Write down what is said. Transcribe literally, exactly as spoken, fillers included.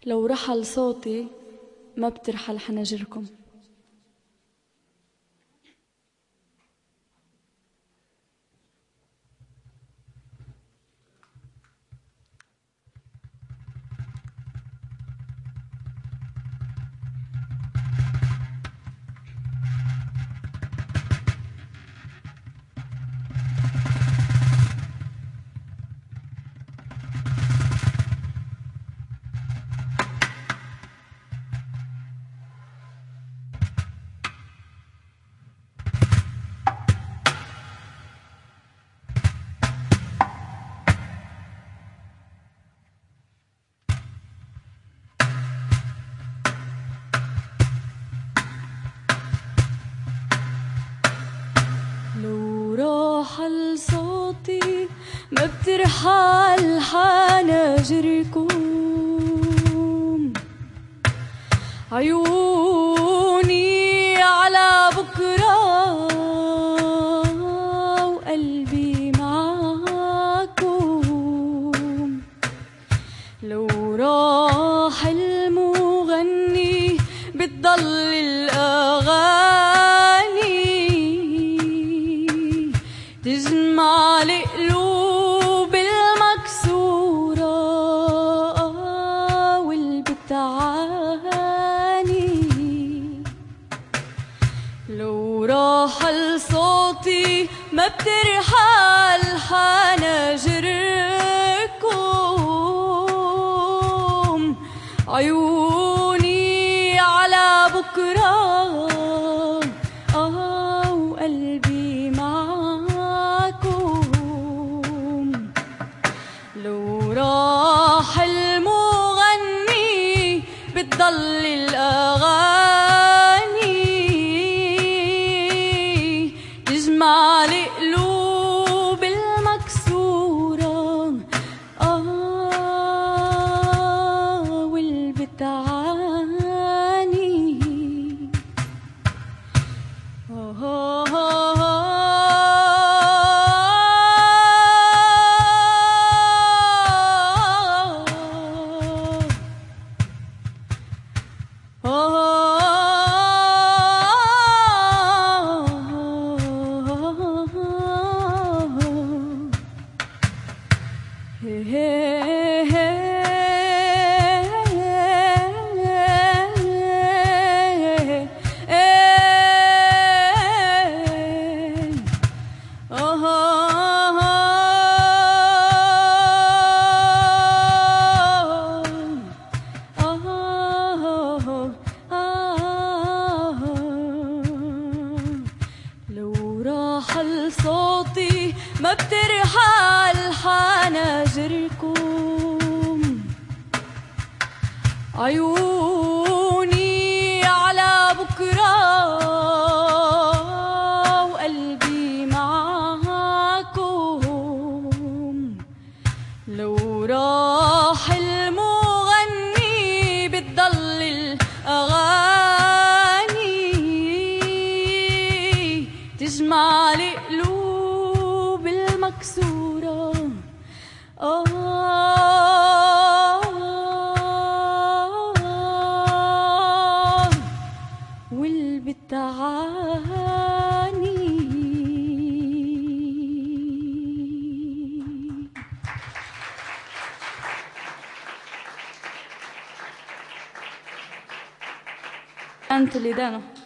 لو رحل صوتي ما بترحل حناجركم. لو رحل صوتي ما بترحل حناجركم. عيوني على بكرة وقلبي معاكم. لو راح المغني بتضل الأغاني تجمع القلوب المكسورة والبتعاني. لو راحل صوتي ما بترحل حناجركم. عيوني على بكرة آه وقلبي معاكم. لو راح المغني بتضل الأغاني تجمع القلوب المكسورة آه والبتعاني. آه صوتي ما بترحل حناجركم. عيوني على بكرة وقلبي معاكم. لو راح المغني بتضل الأغاني تجمع القلوب المكسورة آه والبتعاني. أنت اللي دانا